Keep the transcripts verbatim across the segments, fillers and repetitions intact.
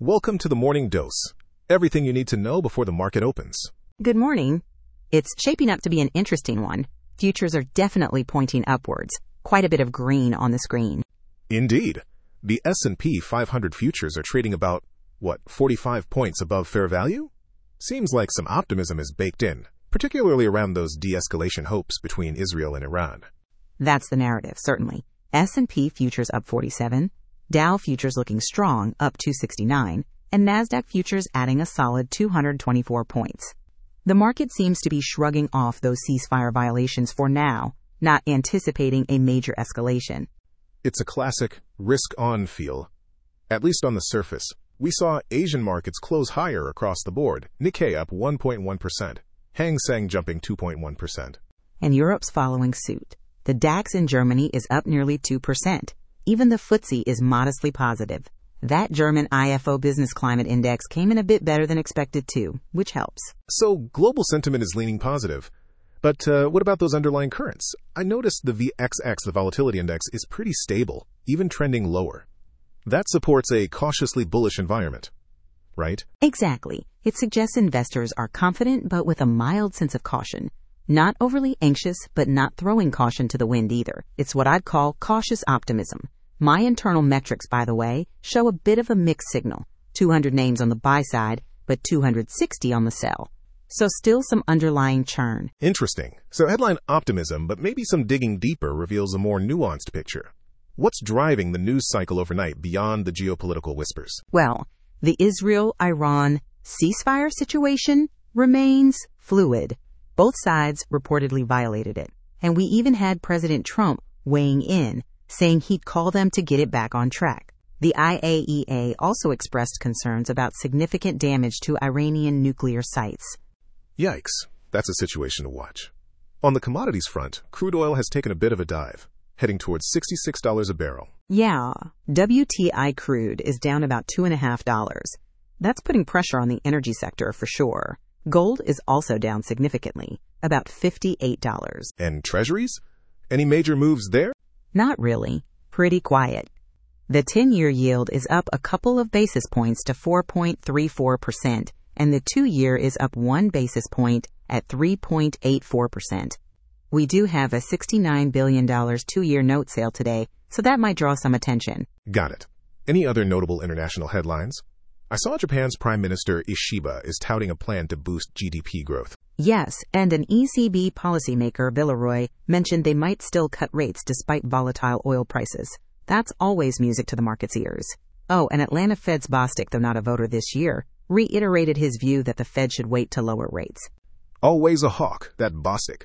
Welcome to the Morning Dose. Everything you need to know before the market opens. Good morning. It's shaping up to be an interesting one. Futures are definitely pointing upwards. Quite a bit of green on the screen. Indeed. The S and P five hundred futures are trading about, what, forty-five points above fair value? Seems like some optimism is baked in, particularly around those de-escalation hopes between Israel and Iran. That's the narrative, certainly. S and P futures up forty-seven, Dow futures looking strong, up two sixty-nine, and NASDAQ futures adding a solid two hundred twenty-four points. The market seems to be shrugging off those ceasefire violations for now, not anticipating a major escalation. It's a classic risk-on feel. At least on the surface, we saw Asian markets close higher across the board. Nikkei up one point one percent, Hang Seng jumping two point one percent. And Europe's following suit. The DAX in Germany is up nearly two percent. Even the F T S E is modestly positive. That German I F O Business Climate Index came in a bit better than expected too, which helps. So global sentiment is leaning positive. But uh, what about those underlying currents? I noticed the V X X, the volatility index, is pretty stable, even trending lower. That supports a cautiously bullish environment, right? Exactly. It suggests investors are confident but with a mild sense of caution. Not overly anxious, but not throwing caution to the wind either. It's what I'd call cautious optimism. My internal metrics, by the way, show a bit of a mixed signal. two hundred names on the buy side, but two hundred sixty on the sell. So still some underlying churn. Interesting. So headline optimism, but maybe some digging deeper reveals a more nuanced picture. What's driving the news cycle overnight beyond the geopolitical whispers? Well, the Israel-Iran ceasefire situation remains fluid. Both sides reportedly violated it. And we even had President Trump weighing in, saying he'd call them to get it back on track. The I A E A also expressed concerns about significant damage to Iranian nuclear sites. Yikes, that's a situation to watch. On the commodities front, crude oil has taken a bit of a dive, heading towards sixty-six dollars a barrel. Yeah, W T I crude is down about two point five dollars. That's putting pressure on the energy sector for sure. Gold is also down significantly, about fifty-eight dollars. And treasuries? Any major moves there? Not really. Pretty quiet. The ten-year yield is up a couple of basis points to four point three four percent, and the two-year is up one basis point at three point eight four percent. We do have a sixty-nine billion dollars two-year note sale today, so that might draw some attention. Got it. Any other notable international headlines? I saw Japan's Prime Minister Ishiba is touting a plan to boost G D P growth. Yes, and an E C B policymaker, Villeroy, mentioned they might still cut rates despite volatile oil prices. That's always music to the market's ears. Oh, and Atlanta Fed's Bostic, though not a voter this year, reiterated his view that the Fed should wait to lower rates. Always a hawk, that Bostic.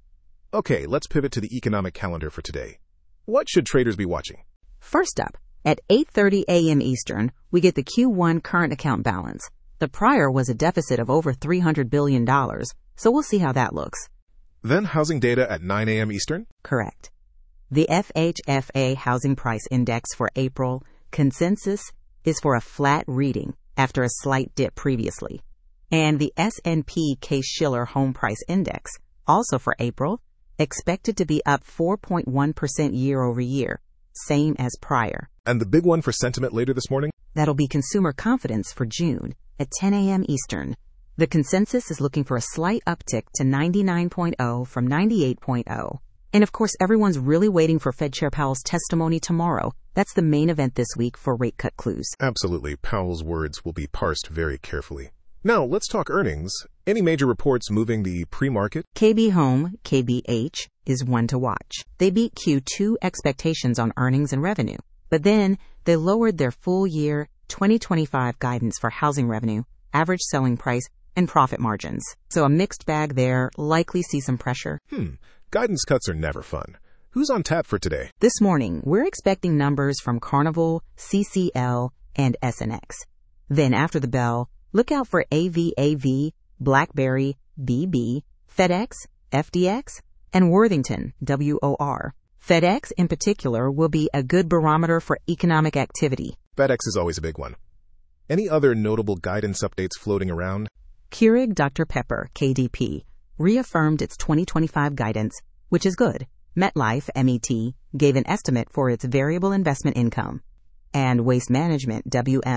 Okay, let's pivot to the economic calendar for today. What should traders be watching? First up, at eight thirty a.m. Eastern, we get the Q one current account balance. The prior was a deficit of over three hundred billion dollars, so we'll see how that looks. Then housing data at nine a.m. Eastern? Correct. The F H F A Housing Price Index for April consensus is for a flat reading after a slight dip previously. And the S and P Case-Shiller Home Price Index, also for April, expected to be up four point one percent year over year, same as prior. And the big one for sentiment later this morning? That'll be consumer confidence for June at ten a.m. Eastern. The consensus is looking for a slight uptick to ninety-nine point oh from ninety-eight point oh. And of course, everyone's really waiting for Fed Chair Powell's testimony tomorrow. That's the main event this week for rate cut clues. Absolutely. Powell's words will be parsed very carefully. Now, let's talk earnings. Any major reports moving the pre-market? K B Home, K B H, is one to watch. They beat Q two expectations on earnings and revenue. But then, they lowered their full-year twenty twenty-five guidance for housing revenue, average selling price, and profit margins. So a mixed bag there, likely see some pressure. Hmm. Guidance cuts are never fun. Who's on tap for today? This morning, we're expecting numbers from Carnival, C C L, and S N X. Then after the bell, look out for A V A V, BlackBerry, B B, FedEx, F D X, and Worthington, W O R. FedEx in particular will be a good barometer for economic activity. FedEx is always a big one. Any other notable guidance updates floating around? Keurig Doctor Pepper, K D P, reaffirmed its twenty twenty-five guidance, which is good. MetLife, M E T, gave an estimate for its variable investment income. And Waste Management, W M,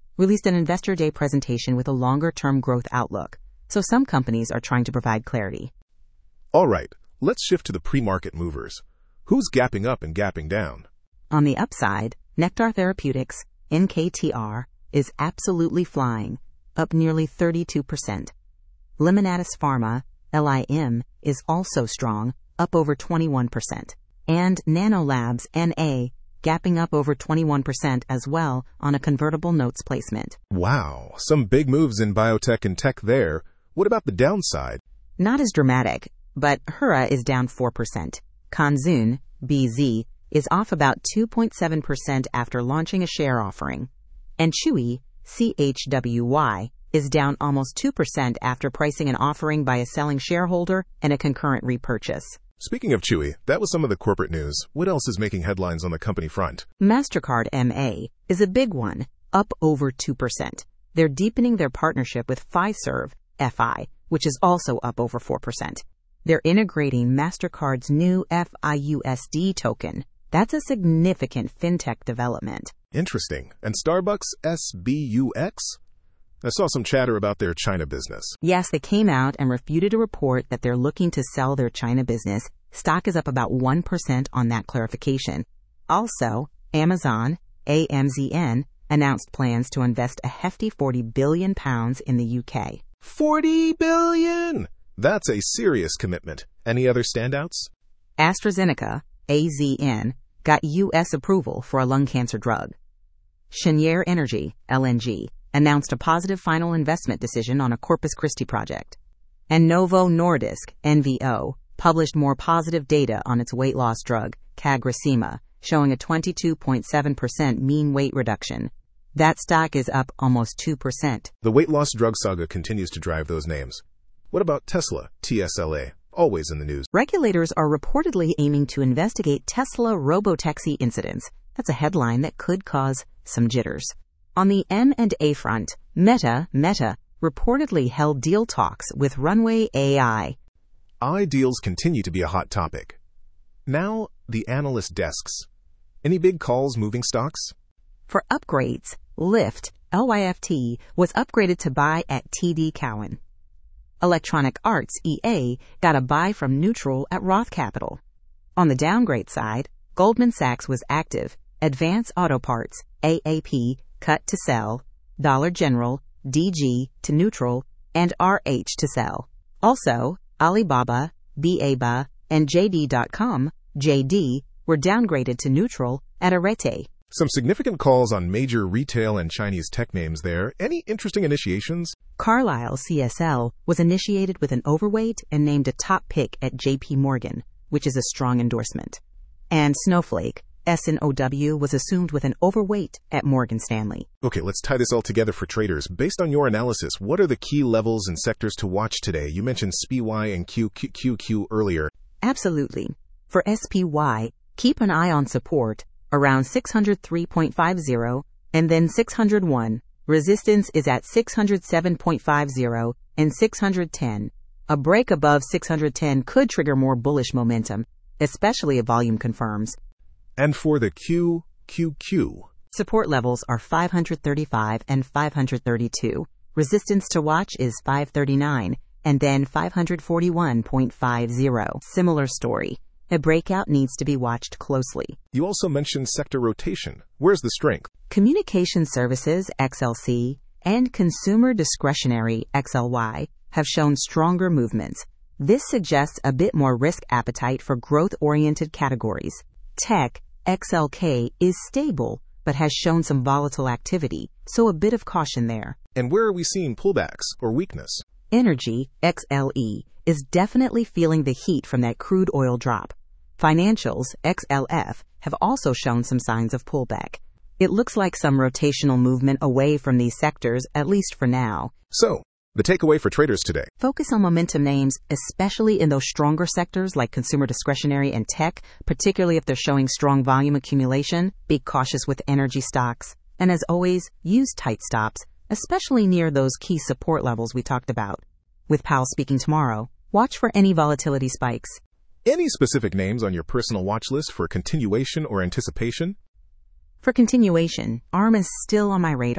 released an Investor Day presentation with a longer-term growth outlook, so some companies are trying to provide clarity. All right, let's shift to the pre-market movers. Who's gapping up and gapping down? On the upside, Nektar Therapeutics, N K T R, is absolutely flying, up nearly thirty-two percent. Limonatis Pharma, L I M, is also strong, up over twenty-one percent. And Nanolabs, N A, gapping up over twenty-one percent as well on a convertible notes placement. Wow, some big moves in biotech and tech there. What about the downside? Not as dramatic, but Hura is down four percent. Kanzun, B Z, is off about two point seven percent after launching a share offering. And Chewy, C H W Y, is down almost two percent after pricing an offering by a selling shareholder and a concurrent repurchase. Speaking of Chewy, that was some of the corporate news. What else is making headlines on the company front? MasterCard M A is a big one, up over two percent. They're deepening their partnership with Fiserv, F I, which is also up over four percent. They're integrating MasterCard's new F I U S D token. That's a significant fintech development. Interesting. And Starbucks S B U X? I saw some chatter about their China business. Yes, they came out and refuted a report that they're looking to sell their China business. Stock is up about one percent on that clarification. Also, Amazon, A M Z N, announced plans to invest a hefty forty billion pounds in the U K. forty billion! That's a serious commitment. Any other standouts? AstraZeneca, A Z N, got U S approval for a lung cancer drug. Cheniere Energy, L N G, announced a positive final investment decision on a Corpus Christi project. And Novo Nordisk, N V O, published more positive data on its weight loss drug, CagriSema, showing a twenty-two point seven percent mean weight reduction. That stock is up almost two percent. The weight loss drug saga continues to drive those names. What about Tesla, T S L A? Always in the news. Regulators are reportedly aiming to investigate Tesla robotaxi incidents. That's a headline that could cause some jitters. On the M and A front, Meta, Meta, reportedly held deal talks with Runway A I. I deals continue to be a hot topic. Now, the analyst desks. Any big calls moving stocks? For upgrades, Lyft, L Y F T, was upgraded to buy at T D Cowen. Electronic Arts, E A, got a buy from neutral at Roth Capital. On the downgrade side, Goldman Sachs was active, Advance Auto Parts, A A P, cut to sell, Dollar General, D G, to neutral, and R H to sell. Also, Alibaba, B A B A, and J D dot com, J D, were downgraded to neutral at Arete. Some significant calls on major retail and Chinese tech names there. Any interesting initiations? Carlyle C S L was initiated with an overweight and named a top pick at J P Morgan, which is a strong endorsement. And Snowflake, S N O W, was assumed with an overweight at Morgan Stanley. Okay, let's tie this all together for traders. Based on your analysis, what are the key levels and sectors to watch today? You mentioned S P Y and Q Q Q earlier. Absolutely. For S P Y, keep an eye on support around six hundred three point five zero and then six hundred one. Resistance is at six hundred seven point five zero and six hundred ten. A break above six hundred ten could trigger more bullish momentum, especially if volume confirms. And for the Q Q Q, support levels are five hundred thirty-five and five hundred thirty-two. Resistance to watch is five thirty-nine and then five hundred forty-one point five zero. Similar story. A breakout needs to be watched closely. You also mentioned sector rotation. Where's the strength? Communication Services, X L C, and Consumer Discretionary, X L Y, have shown stronger movements. This suggests a bit more risk appetite for growth-oriented categories. Tech, X L K, is stable, but has shown some volatile activity, so a bit of caution there. And where are we seeing pullbacks or weakness? Energy, X L E, is definitely feeling the heat from that crude oil drop. Financials, X L F, have also shown some signs of pullback. It looks like some rotational movement away from these sectors, at least for now. So, the takeaway for traders today. Focus on momentum names, especially in those stronger sectors like consumer discretionary and tech, particularly if they're showing strong volume accumulation. Be cautious with energy stocks. And as always, use tight stops, especially near those key support levels we talked about. With Powell speaking tomorrow, watch for any volatility spikes. Any specific names on your personal watch list for continuation or anticipation? For continuation, A R M is still on my radar.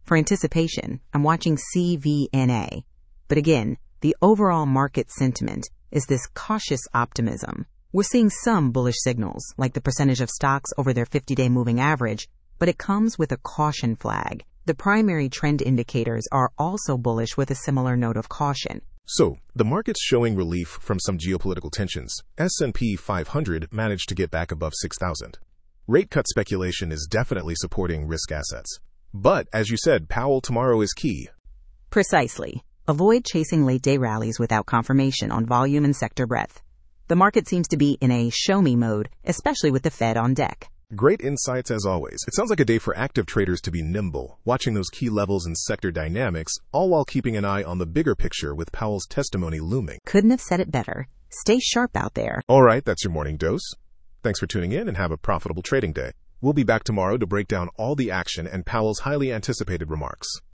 For anticipation, I'm watching C V N A. But again, the overall market sentiment is this cautious optimism. We're seeing some bullish signals, like the percentage of stocks over their fifty-day moving average, but it comes with a caution flag. The primary trend indicators are also bullish with a similar note of caution. So, the market's showing relief from some geopolitical tensions. S and P five hundred managed to get back above six thousand. Rate cut speculation is definitely supporting risk assets. But, as you said, Powell tomorrow is key. Precisely. Avoid chasing late-day rallies without confirmation on volume and sector breadth. The market seems to be in a show-me mode, especially with the Fed on deck. Great insights as always. It sounds like a day for active traders to be nimble, watching those key levels and sector dynamics, all while keeping an eye on the bigger picture with Powell's testimony looming. Couldn't have said it better. Stay sharp out there. All right, that's your morning dose. Thanks for tuning in and have a profitable trading day. We'll be back tomorrow to break down all the action and Powell's highly anticipated remarks.